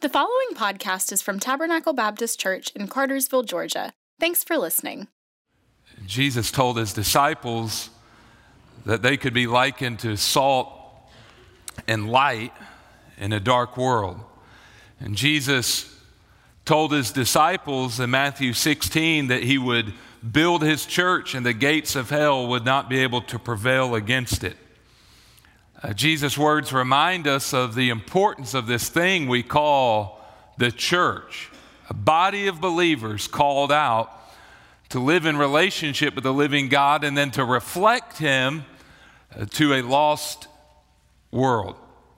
The following podcast is from Tabernacle Baptist Church in Cartersville, Georgia. Thanks for listening. Jesus told his disciples that they could be likened to salt and light in a dark world. And Jesus told his disciples in Matthew 16 that he would build his church and the gates of hell would not be able to prevail against it. Jesus' words remind us of the importance of this thing we call the church, a body of believers called out to live in relationship with the living God and then to reflect him to a lost world.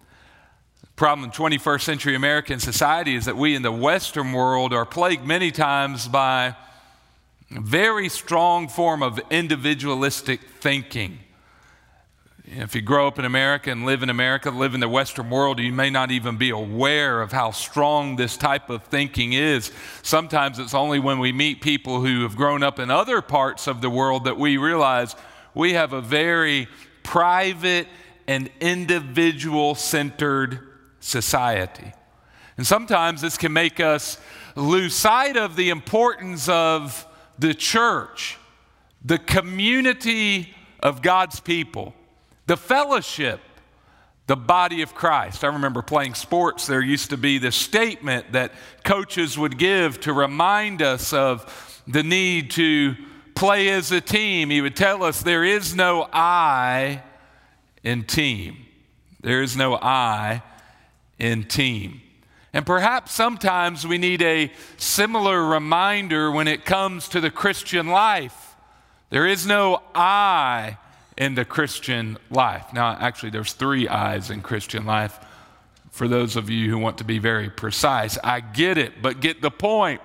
The problem in 21st century American society is that we in the Western world are plagued many times by a very strong form of individualistic thinking. If you grow up in America and live in the Western world, you may not even be aware of how strong this type of thinking is. Sometimes it's only when we meet people who have grown up in other parts of the world that we realize we have a very private and individual-centered society. And sometimes this can make us lose sight of the importance of the church, the community of God's people, the fellowship, the body of Christ. I remember playing sports. There used to be this statement that coaches would give to remind us of the need to play as a team. He would tell us there is no I in team. There is no I in team. And perhaps sometimes we need a similar reminder when it comes to the Christian life. There is no I in the Christian life. Now, actually, there's 3 I's in Christian life. For those of you who want to be very precise, I get it, but get the point.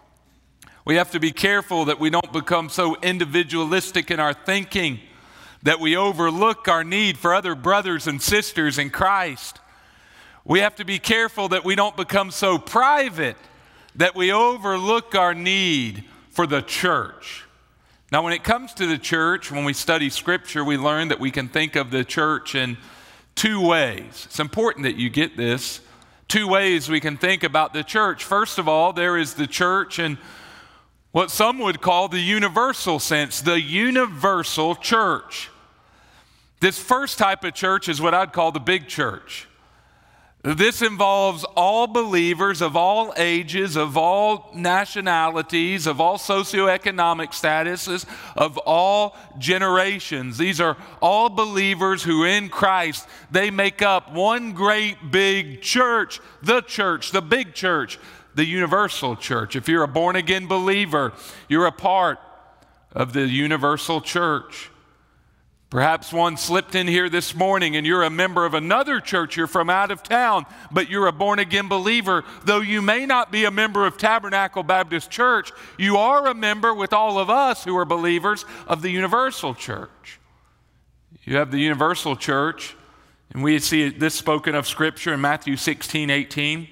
We have to be careful that we don't become so individualistic in our thinking that we overlook our need for other brothers and sisters in Christ. We have to be careful that we don't become so private that we overlook our need for the church. Now, when it comes to the church, when we study Scripture, we learn that we can think of the church in 2 ways. It's important that you get this. 2 ways we can think about the church. First of all, there is the church in what some would call the universal sense, the universal church. This first type of church is what I'd call the big church. This involves all believers of all ages, of all nationalities, of all socioeconomic statuses, of all generations. These are all believers who in Christ, they make up one great big church, the big church, the universal church. If you're a born-again believer, you're a part of the universal church. Perhaps one slipped in here this morning and you're a member of another church, you're from out of town, but you're a born-again believer. Though you may not be a member of Tabernacle Baptist Church, you are a member with all of us who are believers of the universal church. You have the universal church, and we see this spoken of Scripture in Matthew 16:18,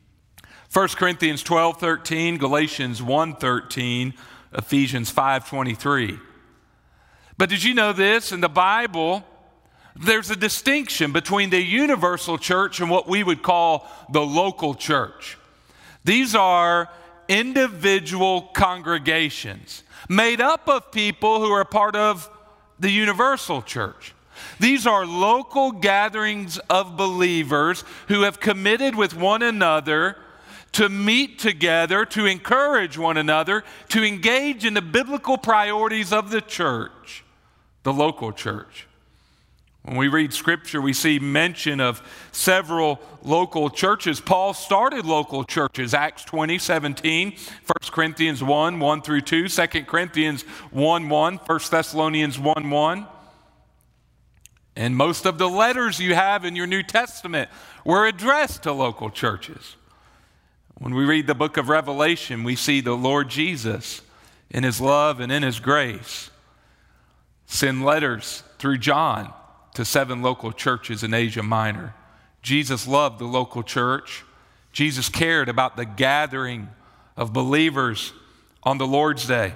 1 Corinthians 12:13, Galatians 1:13, Ephesians 5:23. But did you know this? In the Bible, there's a distinction between the universal church and what we would call the local church. These are individual congregations made up of people who are part of the universal church. These are local gatherings of believers who have committed with one another to meet together, to encourage one another, to engage in the biblical priorities of the church. The local church. When we read Scripture, we see mention of several local churches. Paul started local churches, Acts 20:17, 1 Corinthians 1:1-2, 2 Corinthians 1:1, 1 Thessalonians 1:1. And most of the letters you have in your New Testament were addressed to local churches. When we read the book of Revelation, we see the Lord Jesus in his love and in his grace send letters through John to 7 local churches in Asia Minor. Jesus loved the local church. Jesus cared about the gathering of believers on the Lord's Day.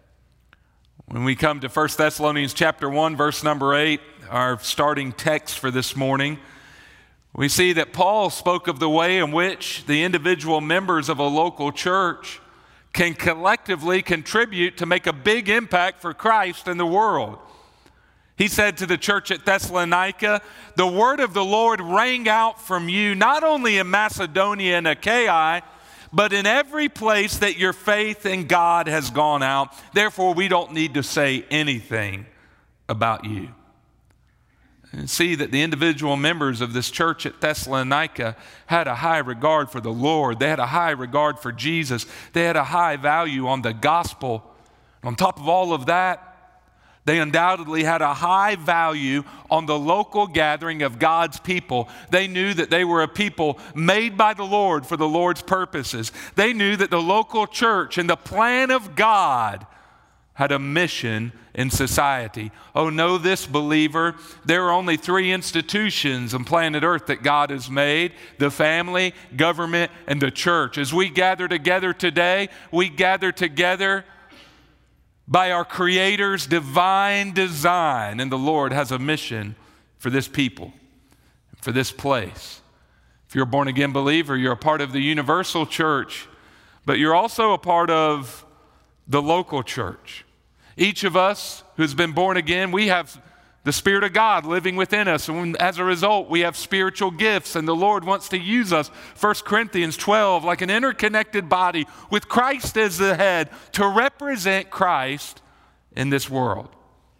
When we come to 1 Thessalonians chapter 1, verse number 8, our starting text for this morning, We see that Paul spoke of the way in which the individual members of a local church can collectively contribute to make a big impact for Christ in the world. He said to the church at Thessalonica, "The word of the Lord rang out from you, not only in Macedonia and Achaia, but in every place that your faith in God has gone out. Therefore, we don't need to say anything about you." And see that the individual members of this church at Thessalonica had a high regard for the Lord. They had a high regard for Jesus. They had a high value on the gospel. On top of all of that, they undoubtedly had a high value on the local gathering of God's people. They knew that they were a people made by the Lord for the Lord's purposes. They knew that the local church and the plan of God had a mission in society. Oh, know this, believer, there are only 3 institutions on planet Earth that God has made: the family, government, and the church. As we gather together today, we gather together by our Creator's divine design, and the Lord has a mission for this people, for this place. If you're a born-again believer, you're a part of the universal church, but you're also a part of the local church. Each of us who's been born again, we have the Spirit of God living within us, and as a result, we have spiritual gifts, and the Lord wants to use us, 1 Corinthians 12, like an interconnected body with Christ as the head, to represent Christ in this world.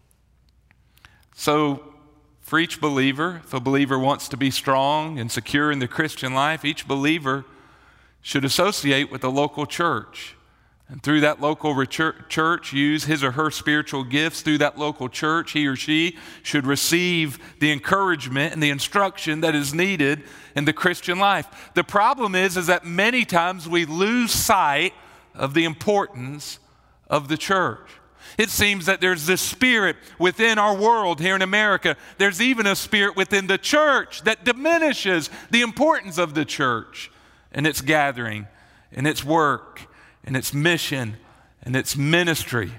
So, for each believer, if a believer wants to be strong and secure in the Christian life, each believer should associate with the local church. And through that local church, use his or her spiritual gifts. Through that local church, he or she should receive the encouragement and the instruction that is needed in the Christian life. The problem is that many times we lose sight of the importance of the church. It seems that there's this spirit within our world here in America. There's even a spirit within the church that diminishes the importance of the church and its gathering and its work and its mission and its ministry.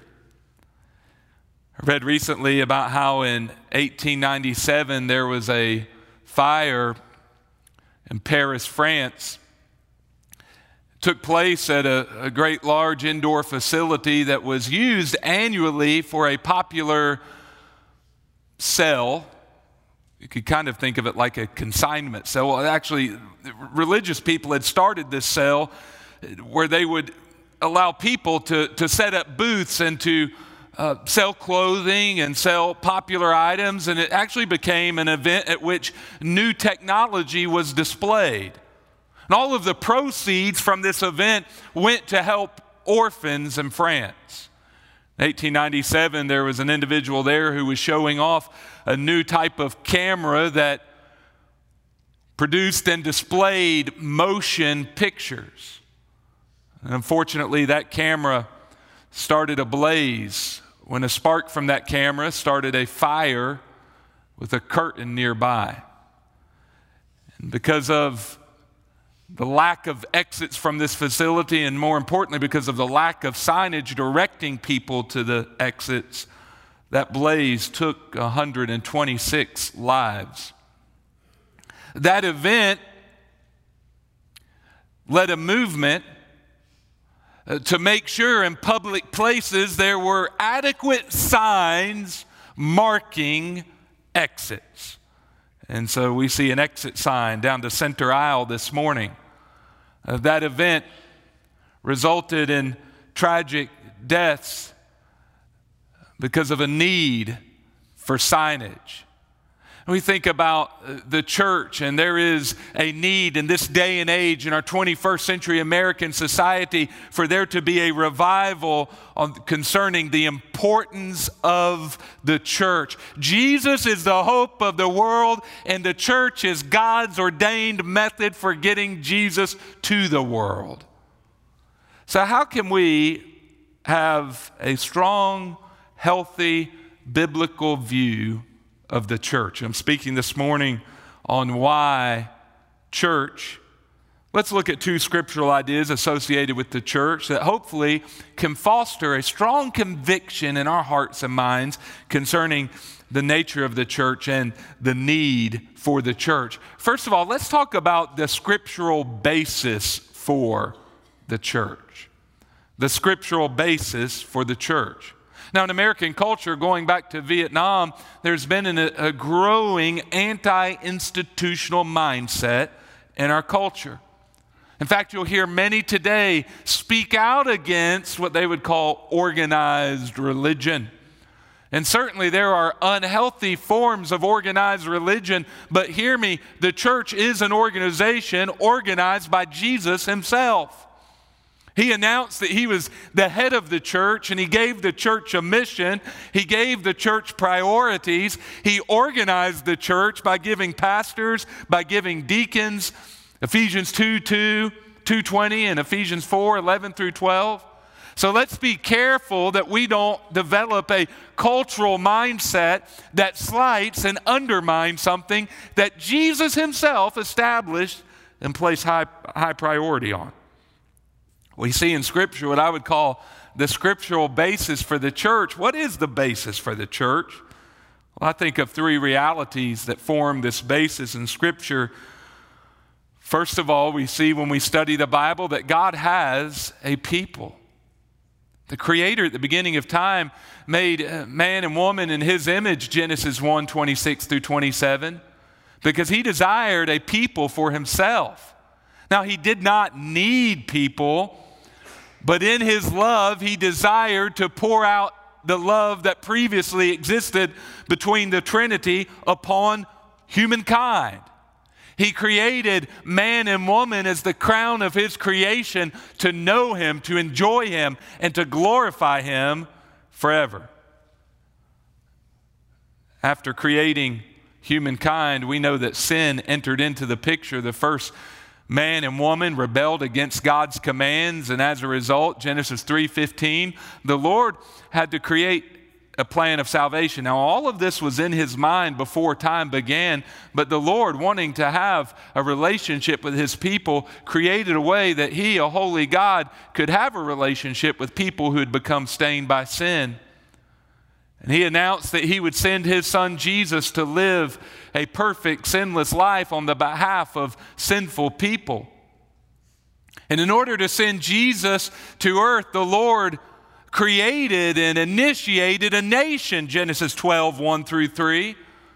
I read recently about how in 1897 there was a fire in Paris, France. It took place at a great large indoor facility that was used annually for a popular cell. You could kind of think of it like a consignment cell. Well, actually, religious people had started this cell where they would allow people to set up booths and to sell clothing and sell popular items, and it actually became an event at which new technology was displayed. And all of the proceeds from this event went to help orphans in France. In 1897, there was an individual there who was showing off a new type of camera that produced and displayed motion pictures. And unfortunately, that camera started ablaze when a spark from that camera started a fire with a curtain nearby. And because of the lack of exits from this facility, and more importantly, because of the lack of signage directing people to the exits, that blaze took 126 lives. That event led a movement to make sure in public places there were adequate signs marking exits. And so we see an exit sign down the center aisle this morning. That event resulted in tragic deaths because of a need for signage. We think about the church, and there is a need in this day and age in our 21st century American society for there to be a revival concerning the importance of the church. Jesus is the hope of the world, and the church is God's ordained method for getting Jesus to the world. So how can we have a strong, healthy, biblical view of the church? I'm speaking this morning on why church, Let's look at two scriptural ideas associated with the church that hopefully can foster a strong conviction in our hearts and minds concerning the nature of the church and the need for the church. First of all, let's talk about the scriptural basis for the church. The scriptural basis for the church. Now, in American culture, going back to Vietnam, there's been a growing anti-institutional mindset in our culture. In fact, you'll hear many today speak out against what they would call organized religion. And certainly there are unhealthy forms of organized religion, but hear me, the church is an organization organized by Jesus himself. He announced that he was the head of the church, and he gave the church a mission. He gave the church priorities. He organized the church by giving pastors, by giving deacons, Ephesians 2:20, and Ephesians 4:11 through 12. So let's be careful that we don't develop a cultural mindset that slights and undermines something that Jesus himself established and placed high priority on. We see in Scripture what I would call the scriptural basis for the church. What is the basis for the church? Well, I think of three realities that form this basis in Scripture. First of all, we see when we study the Bible that God has a people. The Creator at the beginning of time made man and woman in his image, Genesis 1:26 through 27, because he desired a people for himself. Now, he did not need people, but in his love, he desired to pour out the love that previously existed between the Trinity upon humankind. He created man and woman as the crown of his creation to know him, to enjoy him, and to glorify him forever. After creating humankind, we know that sin entered into the picture. The first man and woman rebelled against God's commands, and as a result, Genesis 3:15, the Lord had to create a plan of salvation. Now, all of this was in his mind before time began, but the Lord, wanting to have a relationship with his people, created a way that he, a holy God, could have a relationship with people who had become stained by sin. And he announced that he would send his son Jesus to live a perfect, sinless life on the behalf of sinful people. And in order to send Jesus to earth, the Lord created and initiated a nation, Genesis 12:1 through 3.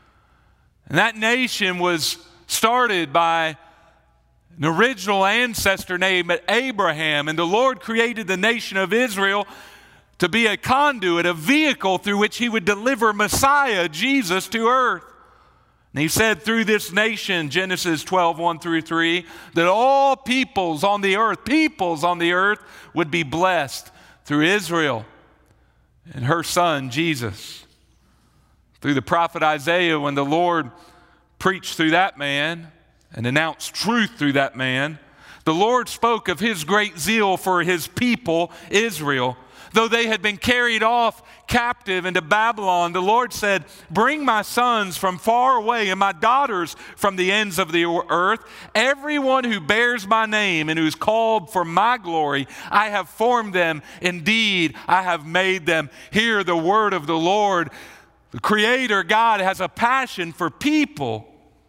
And that nation was started by an original ancestor named Abraham. And the Lord created the nation of Israel to be a conduit, a vehicle through which he would deliver Messiah, Jesus, to earth. And he said through this nation, Genesis 12:1 through 3, that all peoples on the earth would be blessed through Israel and her son, Jesus. Through the prophet Isaiah, when the Lord preached through that man and announced truth through that man, the Lord spoke of his great zeal for his people, Israel. Though they had been carried off captive into Babylon, the Lord said, "Bring my sons from far away and my daughters from the ends of the earth. Everyone who bears my name and who is called for my glory, I have formed them. Indeed, I have made them." Hear the word of the Lord. The Creator God has a passion for people.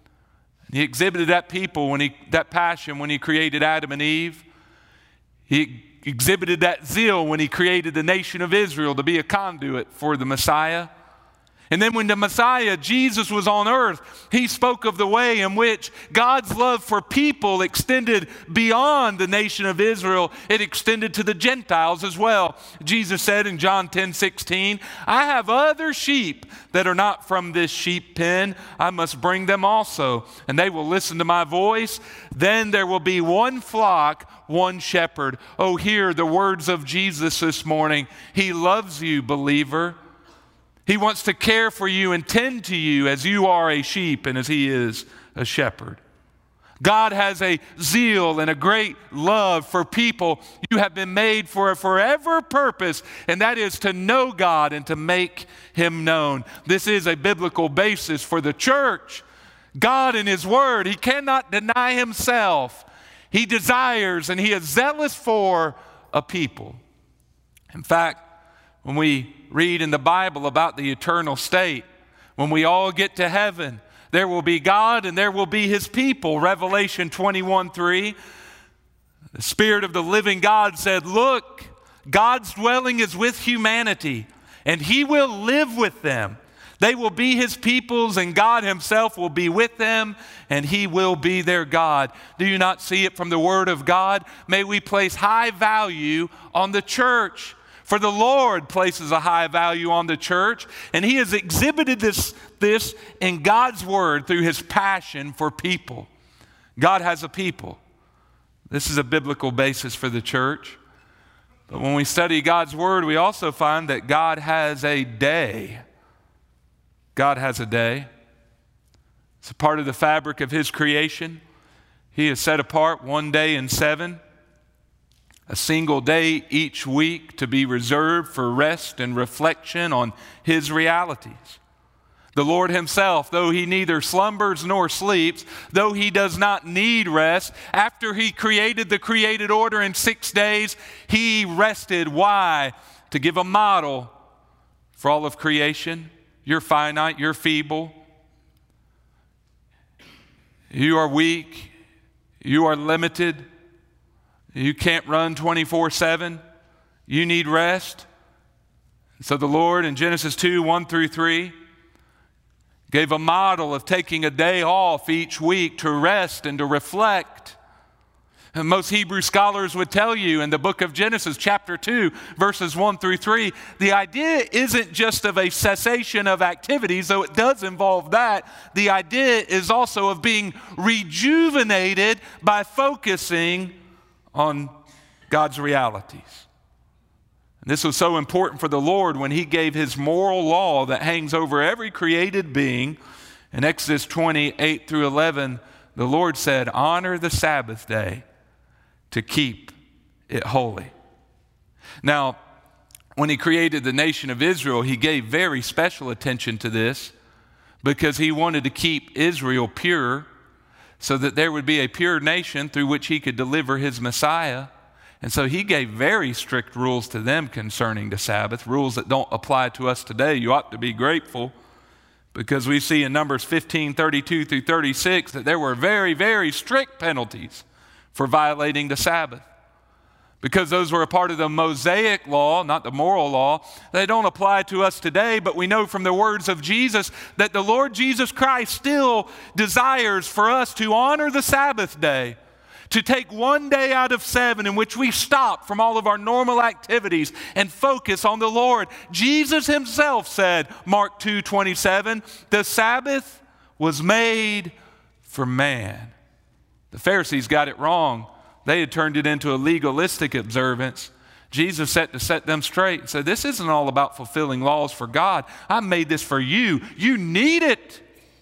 He exhibited that passion when he created Adam and Eve. He exhibited that zeal when he created the nation of Israel to be a conduit for the Messiah. And then when the Messiah, Jesus, was on earth, he spoke of the way in which God's love for people extended beyond the nation of Israel. It extended to the Gentiles as well. Jesus said in John 10:16, "I have other sheep that are not from this sheep pen. I must bring them also, and they will listen to my voice. Then there will be one flock, one shepherd." Oh, hear the words of Jesus this morning. He loves you, believer. He wants to care for you and tend to you as you are a sheep and as he is a shepherd. God has a zeal and a great love for people. You have been made for a forever purpose, and that is to know God and to make him known. This is a biblical basis for the church. God in his word, he cannot deny himself. He desires and he is zealous for a people. In fact, when we read in the Bible about the eternal state, when we all get to heaven, there will be God and there will be his people. Revelation 21:3, the Spirit of the living God said, "Look, God's dwelling is with humanity, and he will live with them. They will be his peoples, and God himself will be with them, and he will be their God." Do you not see it from the Word of God? May we place high value on the church. For the Lord places a high value on the church, and he has exhibited this in God's Word through his passion for people. God has a people. This is a biblical basis for the church. But when we study God's Word, we also find that God has a day. God has a day. It's a part of the fabric of his creation. He has set apart one day in 7, a single day each week to be reserved for rest and reflection on his realities. The Lord himself, though he neither slumbers nor sleeps, though he does not need rest, after he created the created order in 6 days, he rested. Why? To give a model for all of creation. You're finite, you're feeble, you are weak, you are limited, you can't run 24/7, you need rest. So the Lord in Genesis 2:1-3 gave a model of taking a day off each week to rest and to reflect. And most Hebrew scholars would tell you in the book of Genesis, chapter 2, verses 1-3, the idea isn't just of a cessation of activities, though it does involve that. The idea is also of being rejuvenated by focusing on God's realities. And this was so important for the Lord when he gave his moral law that hangs over every created being. In Exodus 20:8-11, the Lord said, "Honor the Sabbath day to keep it holy." Now, when he created the nation of Israel, he gave very special attention to this because he wanted to keep Israel pure so that there would be a pure nation through which he could deliver his Messiah. And so he gave very strict rules to them concerning the Sabbath, rules that don't apply to us today. You ought to be grateful because we see in Numbers 15:32-36 that there were very, very strict penalties for violating the Sabbath. Because those were a part of the Mosaic law, not the moral law. They don't apply to us today, but we know from the words of Jesus that the Lord Jesus Christ still desires for us to honor the Sabbath day, to take one day out of 7 in which we stop from all of our normal activities and focus on the Lord. Jesus himself said, Mark 2:27, "The Sabbath was made for man." The Pharisees got it wrong. They had turned it into a legalistic observance. Jesus had to set them straight and said, this isn't all about fulfilling laws for God. I made this for you. You need it.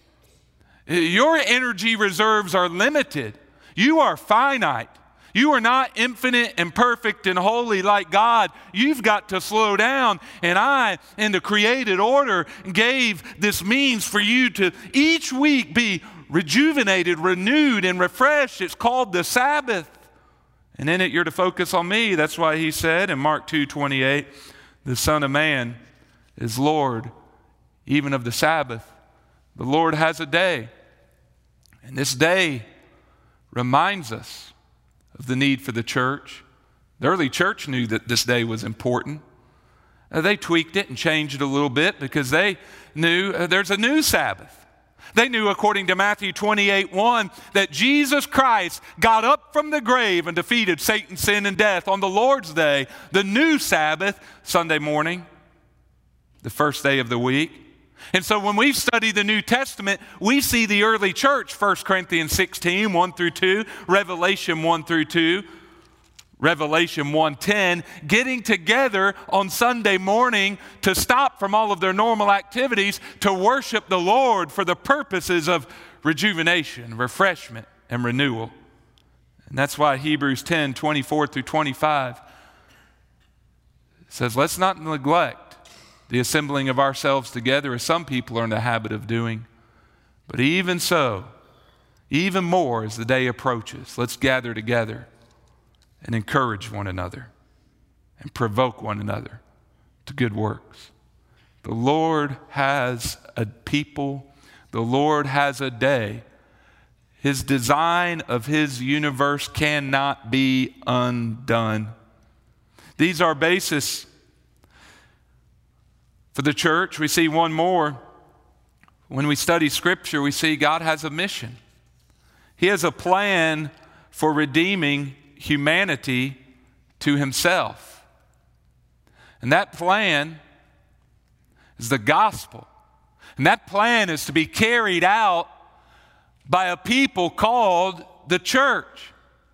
Your energy reserves are limited. You are finite. You are not infinite and perfect and holy like God. You've got to slow down. And I, in the created order, gave this means for you to each week be rejuvenated, renewed, and refreshed. It's called the Sabbath. And in it, you're to focus on me. That's why he said in Mark 2:28, the Son of Man is Lord, even of the Sabbath. The Lord has a day. And this day reminds us of the need for the church. The early church knew that this day was important. They tweaked it and changed it a little bit because they knew there's a new Sabbath. They knew, according to Matthew 28:1, that Jesus Christ got up from the grave and defeated Satan, sin, and death on the Lord's day, the new Sabbath, Sunday morning, the first day of the week. And so when we study the New Testament, we see the early church, 1 Corinthians 16, 1-2, Revelation 1-2, Revelation 1:10, getting together on Sunday morning to stop from all of their normal activities to worship the Lord for the purposes of rejuvenation, refreshment, and renewal. And that's why Hebrews 10:24-25 says, let's not neglect the assembling of ourselves together as some people are in the habit of doing. But even so, even more as the day approaches. Let's gather together and encourage one another and provoke one another to good works. The Lord has a people. The Lord has a day. His design of His universe cannot be undone. These are basis for the church. We see one more. When we study Scripture, we see God has a mission. He has a plan for redeeming humanity to Himself. And that plan is the gospel. And that plan is to be carried out by a people called the church.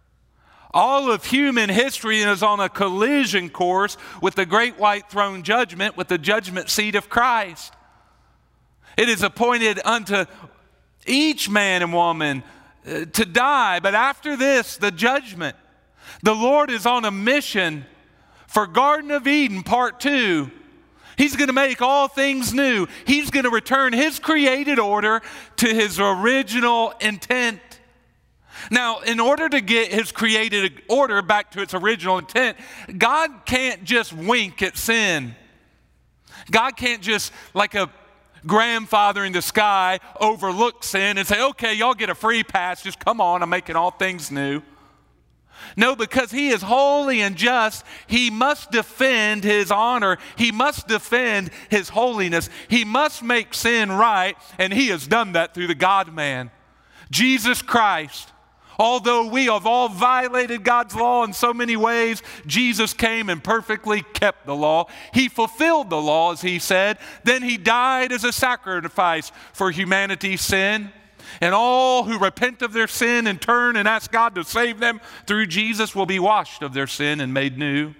All of human history is on a collision course with the great white throne judgment, with the judgment seat of Christ. It is appointed unto each man and woman to die, but after this, the judgment. The Lord is on a mission for Garden of Eden, part 2. He's going to make all things new. He's going to return His created order to His original intent. Now, in order to get His created order back to its original intent, God can't just wink at sin. God can't just, like a grandfather in the sky, overlook sin and say, okay, y'all get a free pass. Just come on, I'm making all things new. No, because He is holy and just, He must defend His honor. He must defend His holiness. He must make sin right, and He has done that through the God-man, Jesus Christ. Although we have all violated God's law in so many ways, Jesus came and perfectly kept the law. He fulfilled the law, as He said. Then He died as a sacrifice for humanity's sin. And all who repent of their sin and turn and ask God to save them through Jesus will be washed of their sin and made new.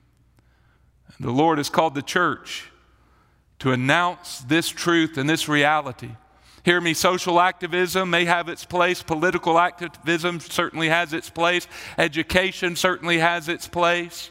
And the Lord has called the church to announce this truth and this reality. Hear me, social activism may have its place. Political activism certainly has its place. Education certainly has its place.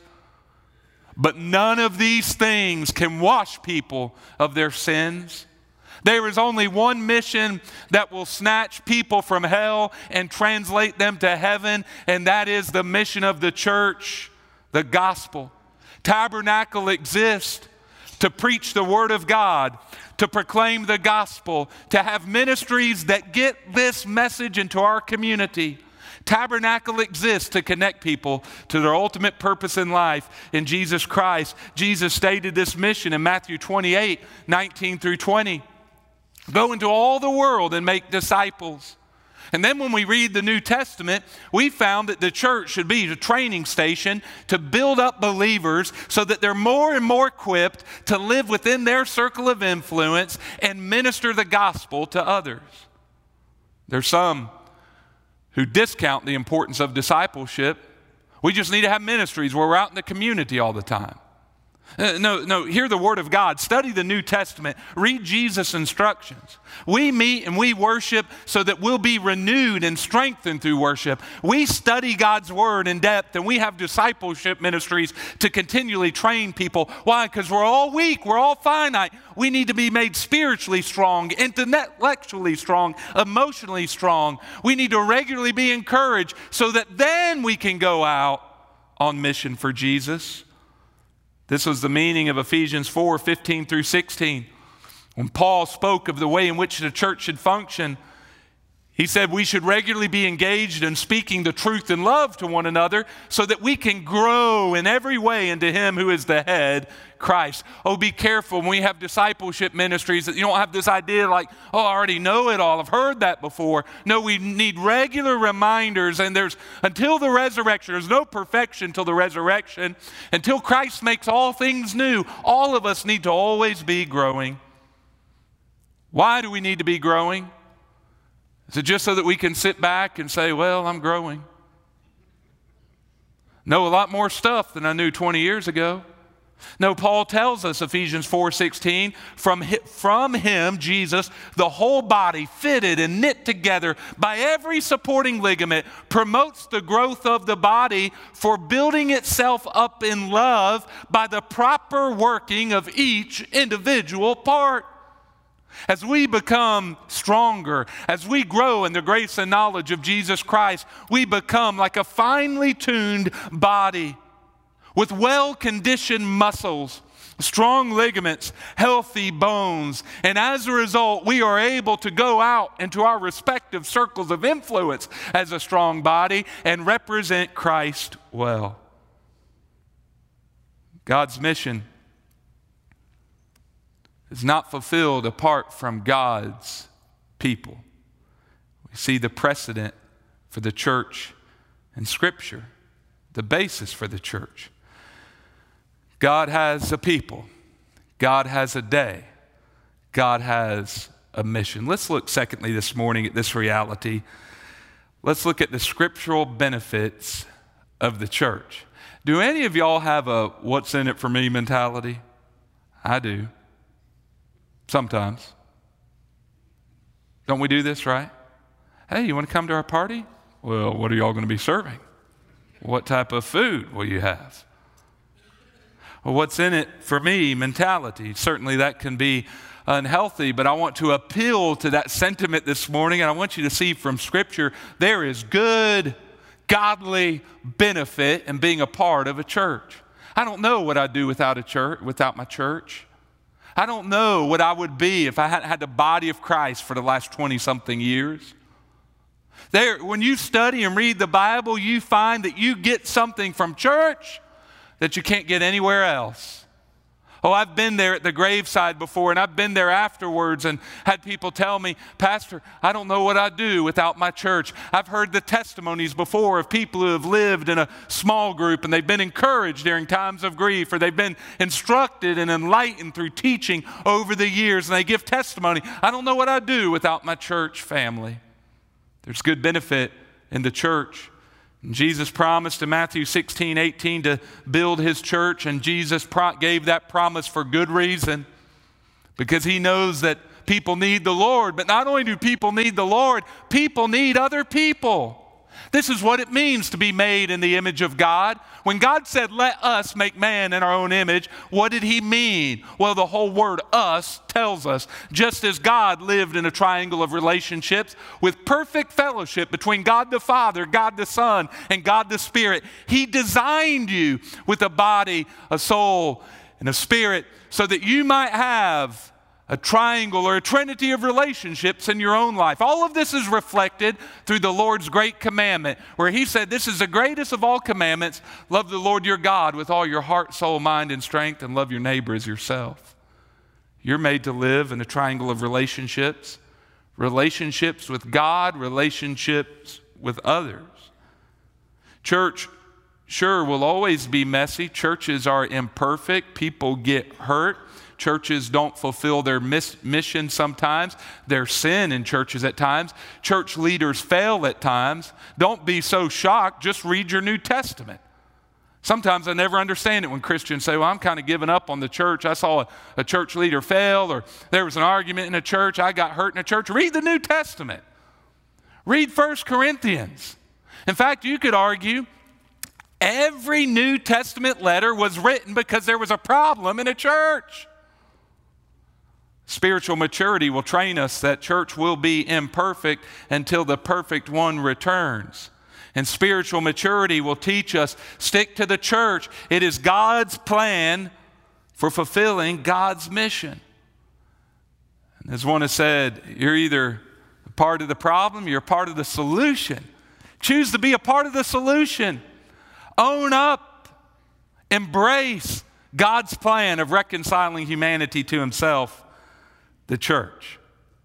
But none of these things can wash people of their sins. There is only one mission that will snatch people from hell and translate them to heaven, and that is the mission of the church, the gospel. Tabernacle exists to preach the Word of God, to proclaim the gospel, to have ministries that get this message into our community. Tabernacle exists to connect people to their ultimate purpose in life in Jesus Christ. Jesus stated this mission in Matthew 28, 19 through 20. Go into all the world and make disciples. And then when we read the New Testament, we found that the church should be a training station to build up believers so that they're more and more equipped to live within their circle of influence and minister the gospel to others. There's some who discount the importance of discipleship. We just need to have ministries where we're out in the community all the time. No, hear the Word of God. Study the New Testament. Read Jesus' instructions. We meet and we worship so that we'll be renewed and strengthened through worship. We study God's Word in depth, and we have discipleship ministries to continually train people. Why? Because we're all weak. We're all finite. We need to be made spiritually strong, intellectually strong, emotionally strong. We need to regularly be encouraged so that then we can go out on mission for Jesus. This was the meaning of Ephesians 4, 15 through 16. When Paul spoke of the way in which the church should function, he said we should regularly be engaged in speaking the truth in love to one another so that we can grow in every way into Him who is the head, Christ. Oh, be careful when we have discipleship ministries that you don't have this idea like, oh, I already know it all. I've heard that before. No, we need regular reminders, and until the resurrection, there's no perfection till the resurrection. Until Christ makes all things new, all of us need to always be growing. Why do we need to be growing? Is it just so that we can sit back and say, well, I'm growing? Know a lot more stuff than I knew 20 years ago. No, Paul tells us, Ephesians 4:16, from Him, Jesus, the whole body, fitted and knit together by every supporting ligament, promotes the growth of the body for building itself up in love by the proper working of each individual part. As we become stronger, as we grow in the grace and knowledge of Jesus Christ, we become like a finely tuned body with well-conditioned muscles, strong ligaments, healthy bones. And as a result, we are able to go out into our respective circles of influence as a strong body and represent Christ well. God's mission is not fulfilled apart from God's people. We see the precedent for the church in Scripture, the basis for the church. God has a people. God has a day. God has a mission. Let's look, secondly, this morning at this reality. Let's look at the scriptural benefits of the church. Do any of y'all have a what's in it for me mentality? I do. Sometimes. Don't we do this, right? Hey, you want to come to our party? Well, what are y'all going to be serving? What type of food will you have? Well, what's in it for me mentality? Certainly that can be unhealthy, but I want to appeal to that sentiment this morning, and I want you to see from Scripture there is good, godly benefit in being a part of a church. I don't know what I'd do without a church, without my church. I don't know what I would be if I hadn't had the body of Christ for the last 20-something years. When you study and read the Bible, you find that you get something from church that you can't get anywhere else. Oh, I've been there at the graveside before, and I've been there afterwards and had people tell me, Pastor, I don't know what I'd do without my church. I've heard the testimonies before of people who have lived in a small group and they've been encouraged during times of grief, or they've been instructed and enlightened through teaching over the years, and they give testimony. I don't know what I'd do without my church family. There's good benefit in the church. Jesus promised in Matthew 16:18 to build his church, and Jesus gave that promise for good reason, because he knows that people need the Lord. But not only do people need the Lord, people need other people. This is what it means to be made in the image of God. When God said, let us make man in our own image, what did he mean? Well, the whole word us tells us, just as God lived in a triangle of relationships with perfect fellowship between God the Father, God the Son, and God the Spirit, he designed you with a body, a soul, and a spirit so that you might have a triangle or a trinity of relationships in your own life. All of this is reflected through the Lord's great commandment, where he said, this is the greatest of all commandments. Love the Lord your God with all your heart, soul, mind, and strength, and love your neighbor as yourself. You're made to live in a triangle of relationships. Relationships with God, relationships with others. Church, sure, will always be messy. Churches are imperfect. People get hurt. Churches don't fulfill their mission sometimes. There's sin in churches at times. Church leaders fail at times. Don't be so shocked. Just read your New Testament. Sometimes I never understand it when Christians say, well, I'm kind of giving up on the church. I saw a church leader fail, or there was an argument in a church. I got hurt in a church. Read the New Testament. Read 1 Corinthians. In fact, you could argue every New Testament letter was written because there was a problem in a church. Spiritual maturity will train us that church will be imperfect until the perfect one returns. And spiritual maturity will teach us, stick to the church. It is God's plan for fulfilling God's mission. And as one has said, you're either a part of the problem, you're a part of the solution. Choose to be a part of the solution. Own up, embrace God's plan of reconciling humanity to himself, the church.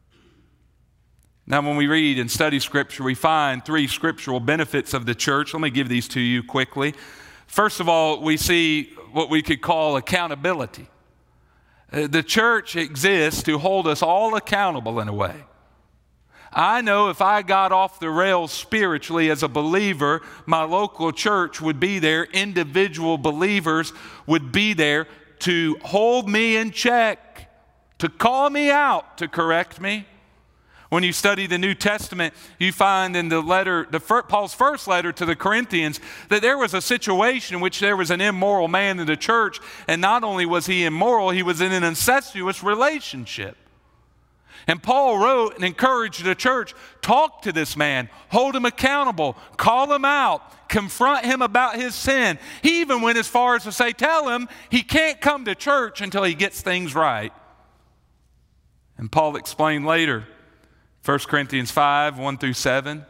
Now, when we read and study Scripture, we find three scriptural benefits of the church. Let me give these to you quickly. First of all, we see what we could call accountability. The church exists to hold us all accountable in a way. I know if I got off the rails spiritually as a believer, my local church would be there. Individual believers would be there to hold me in check, to call me out, to correct me. When you study the New Testament, you find in the letter, Paul's first letter to the Corinthians, that there was a situation in which there was an immoral man in the church, and not only was he immoral, he was in an incestuous relationship. And Paul wrote and encouraged the church, talk to this man, hold him accountable, call him out, confront him about his sin. He even went as far as to say, tell him he can't come to church until he gets things right. And Paul explained later, 1 Corinthians 5, 1 through 7,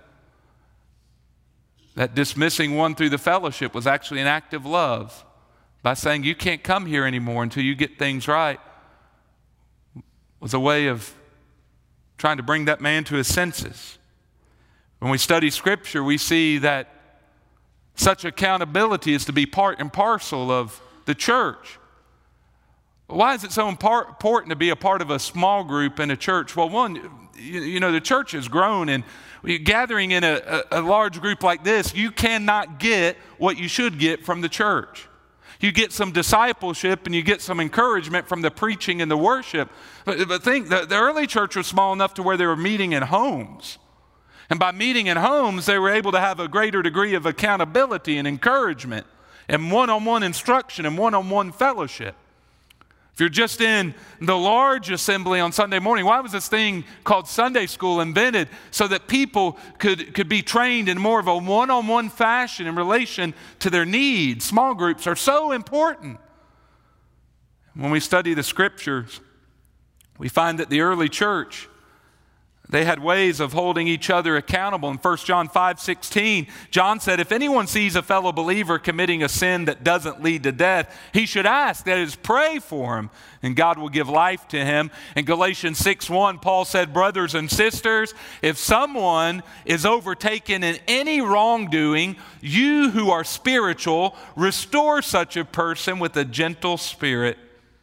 that dismissing one through the fellowship was actually an act of love by saying you can't come here anymore until you get things right. Was a way of trying to bring that man to his senses. When we study Scripture, we see that such accountability is to be part and parcel of the church. Why is it so important to be a part of a small group in a church? Well, one, the church has grown, and gathering in a large group like this, you cannot get what you should get from the church. You get some discipleship and you get some encouragement from the preaching and the worship. But think, the early church was small enough to where they were meeting in homes. And by meeting in homes, they were able to have a greater degree of accountability and encouragement and one-on-one instruction and one-on-one fellowship. If you're just in the large assembly on Sunday morning, why was this thing called Sunday school invented? So that people could be trained in more of a one-on-one fashion in relation to their needs. Small groups are so important. When we study the Scriptures, we find that the early church, they had ways of holding each other accountable. In 1 John 5:16, John said, if anyone sees a fellow believer committing a sin that doesn't lead to death, he should ask, that is, pray for him, and God will give life to him. In Galatians 6:1, Paul said, brothers and sisters, if someone is overtaken in any wrongdoing, you who are spiritual, restore such a person with a gentle spirit.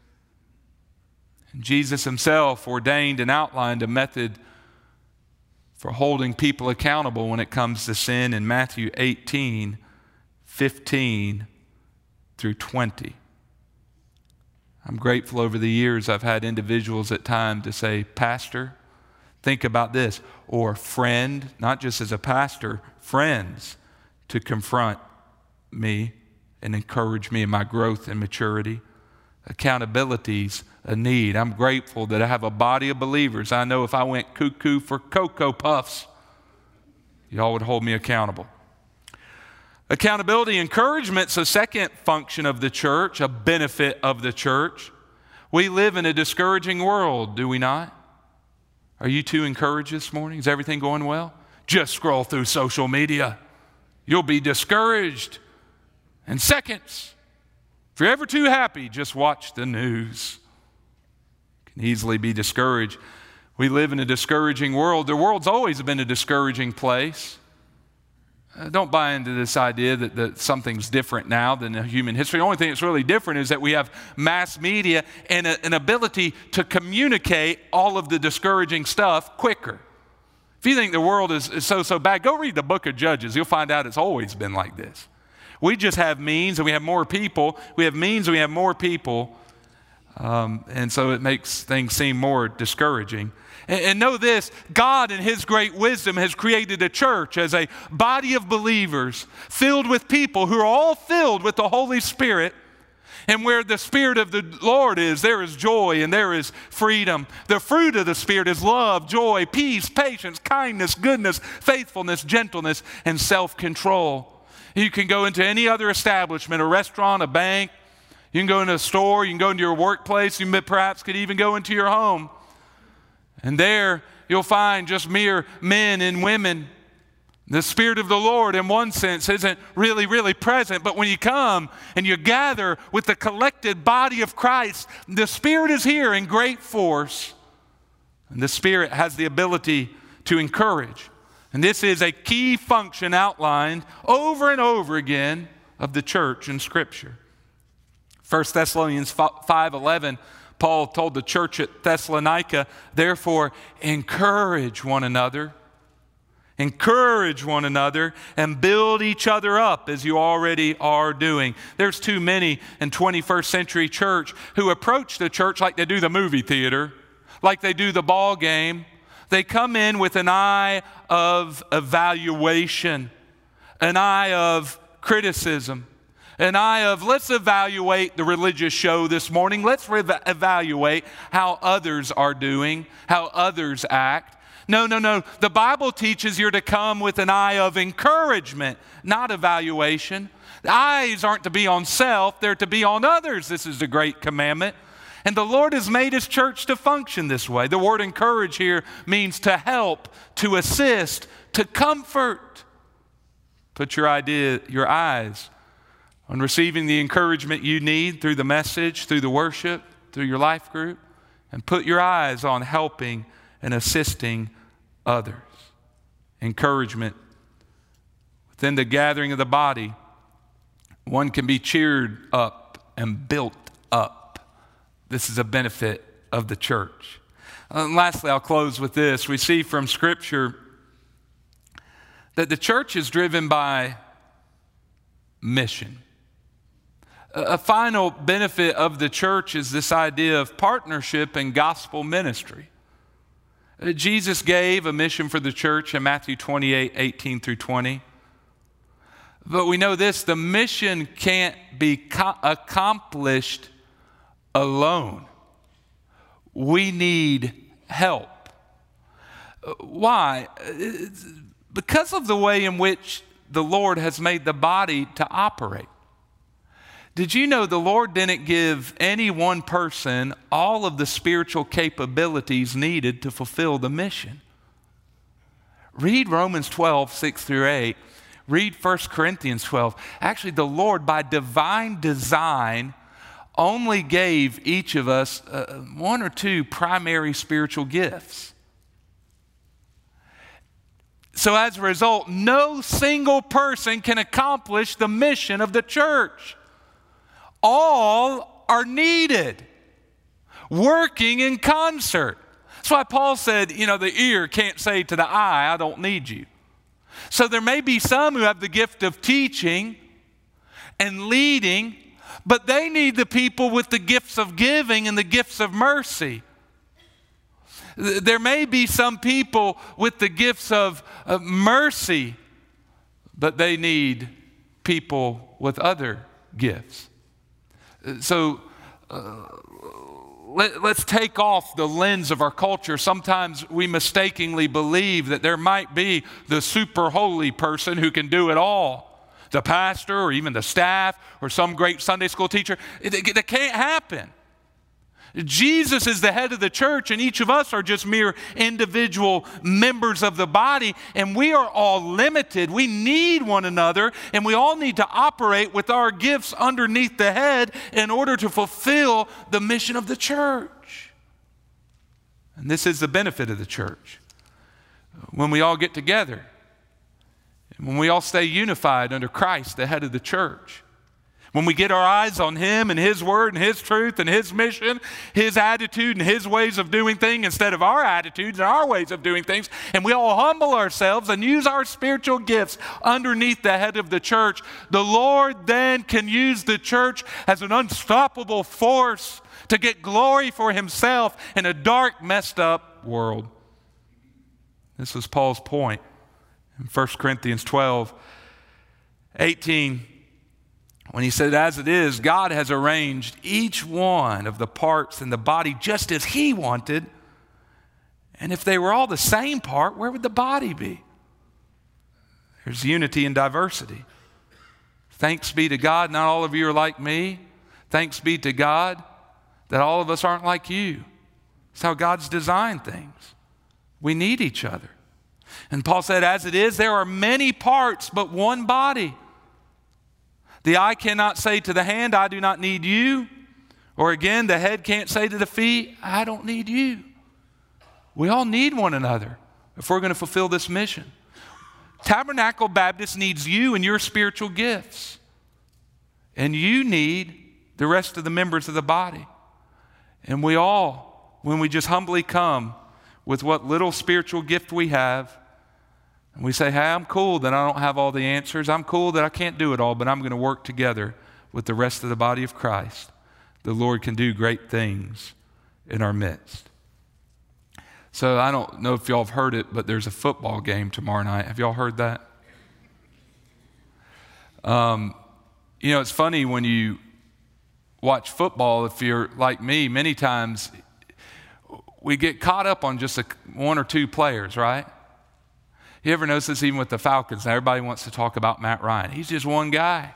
And Jesus himself ordained and outlined a method for holding people accountable when it comes to sin in Matthew 18:15 through 20. I'm grateful over the years I've had individuals at times to say, Pastor, think about this, or friend, not just as a pastor, friends, to confront me and encourage me in my growth and maturity. Accountability's a need. I'm grateful that I have a body of believers. I know if I went cuckoo for Cocoa Puffs, y'all would hold me accountable. Accountability, encouragement's a second function of the church, a benefit of the church. We live in a discouraging world, do we not? Are you too encouraged this morning? Is everything going well? Just scroll through social media. You'll be discouraged in seconds. If you're ever too happy, just watch the news. You can easily be discouraged. We live in a discouraging world. The world's always been a discouraging place. Don't buy into this idea that something's different now than in human history. The only thing that's really different is that we have mass media and an ability to communicate all of the discouraging stuff quicker. If you think the world is so bad, go read the book of Judges. You'll find out it's always been like this. We just have means and we have more people. We have means and we have more people. And so it makes things seem more discouraging. And know this, God in his great wisdom has created a church as a body of believers filled with people who are all filled with the Holy Spirit. And where the Spirit of the Lord is, there is joy and there is freedom. The fruit of the Spirit is love, joy, peace, patience, kindness, goodness, faithfulness, gentleness, and self-control. You can go into any other establishment, a restaurant, a bank. You can go into a store. You can go into your workplace. You perhaps could even go into your home. And there you'll find just mere men and women. The Spirit of the Lord, in one sense, isn't really present. But when you come and you gather with the collected body of Christ, the Spirit is here in great force. And the Spirit has the ability to encourage. And this is a key function outlined over and over again of the church in Scripture. 1 Thessalonians 5:11, Paul told the church at Thessalonica, therefore, encourage one another. Encourage one another and build each other up as you already are doing. There's too many in 21st century church who approach the church like they do the movie theater, like they do the ball game. They come in with an eye of evaluation, an eye of criticism. An eye of, let's evaluate the religious show this morning. Let's evaluate how others are doing, how others act. No. The Bible teaches you're to come with an eye of encouragement, not evaluation. The eyes aren't to be on self, they're to be on others. This is the great commandment. And the Lord has made His church to function this way. The word encourage here means to help, to assist, to comfort. Put your eyes on receiving the encouragement you need through the message, through the worship, through your life group, and put your eyes on helping and assisting others. Encouragement. Within the gathering of the body, one can be cheered up and built up. This is a benefit of the church. And lastly, I'll close with this. We see from Scripture that the church is driven by mission. A final benefit of the church is this idea of partnership and gospel ministry. Jesus gave a mission for the church in Matthew 28:18-20. But we know this, the mission can't be accomplished alone. We need help. Why? Because of the way in which the Lord has made the body to operate. Did you know the Lord didn't give any one person all of the spiritual capabilities needed to fulfill the mission? Read Romans 12:6-8. Read 1 Corinthians 12. Actually, the Lord, by divine design, only gave each of us one or two primary spiritual gifts. So as a result, no single person can accomplish the mission of the church. All are needed, working in concert. That's why Paul said, the ear can't say to the eye, I don't need you. So there may be some who have the gift of teaching and leading, but they need the people with the gifts of giving and the gifts of mercy. There may be some people with the gifts of mercy, but they need people with other gifts. So let's take off the lens of our culture. Sometimes we mistakenly believe that there might be the super holy person who can do it all. The pastor or even the staff or some great Sunday school teacher. That can't happen. Jesus is the head of the church, and each of us are just mere individual members of the body, and we are all limited. We need one another, and we all need to operate with our gifts underneath the head in order to fulfill the mission of the church. And this is the benefit of the church. When we all get together, when we all stay unified under Christ, the head of the church, when we get our eyes on Him and His word and His truth and His mission, His attitude and His ways of doing things instead of our attitudes and our ways of doing things, and we all humble ourselves and use our spiritual gifts underneath the head of the church, the Lord then can use the church as an unstoppable force to get glory for Himself in a dark, messed up world. This was Paul's point. In 1 Corinthians 12:18, when he said, as it is, God has arranged each one of the parts in the body just as He wanted. And if they were all the same part, where would the body be? There's unity in diversity. Thanks be to God, not all of you are like me. Thanks be to God that all of us aren't like you. It's how God's designed things. We need each other. And Paul said, as it is, there are many parts, but one body. The eye cannot say to the hand, I do not need you. Or again, the head can't say to the feet, I don't need you. We all need one another if we're going to fulfill this mission. Tabernacle Baptist needs you and your spiritual gifts. And you need the rest of the members of the body. And we all, when we just humbly come with what little spiritual gift we have, and we say, hey, I'm cool that I don't have all the answers. I'm cool that I can't do it all, but I'm going to work together with the rest of the body of Christ. The Lord can do great things in our midst. So I don't know if y'all have heard it, but there's a football game tomorrow night. Have y'all heard that? You know, it's funny when you watch football, if you're like me, many times we get caught up on just one or two players, right? You ever notice this even with the Falcons? Now everybody wants to talk about Matt Ryan. He's just one guy.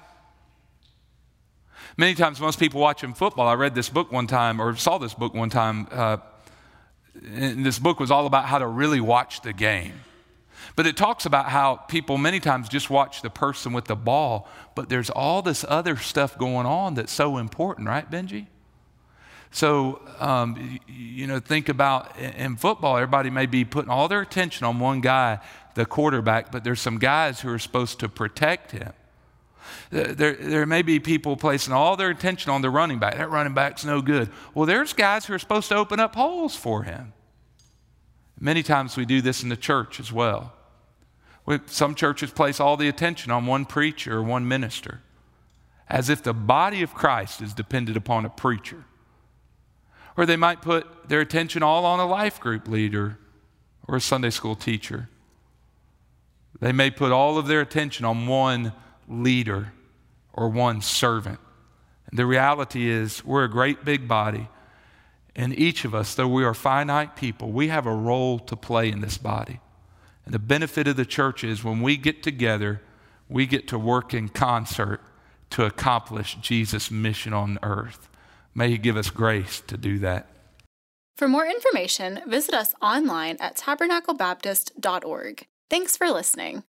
Many times most people watching football, I read this book one time, or saw this book one time, and this book was all about how to really watch the game. But it talks about how people many times just watch the person with the ball, but there's all this other stuff going on that's so important, right, Benji? So, think about in football, everybody may be putting all their attention on one guy, the quarterback, but there's some guys who are supposed to protect him. There may be people placing all their attention on the running back. That running back's no good. Well, there's guys who are supposed to open up holes for him. Many times we do this in the church as well. Some churches place all the attention on one preacher or one minister, as if the body of Christ is dependent upon a preacher. Or they might put their attention all on a life group leader or a Sunday school teacher. They may put all of their attention on one leader or one servant. And the reality is we're a great big body, and each of us, though we are finite people, we have a role to play in this body. And the benefit of the church is when we get together, we get to work in concert to accomplish Jesus' mission on earth. May He give us grace to do that. For more information, visit us online at tabernaclebaptist.org. Thanks for listening.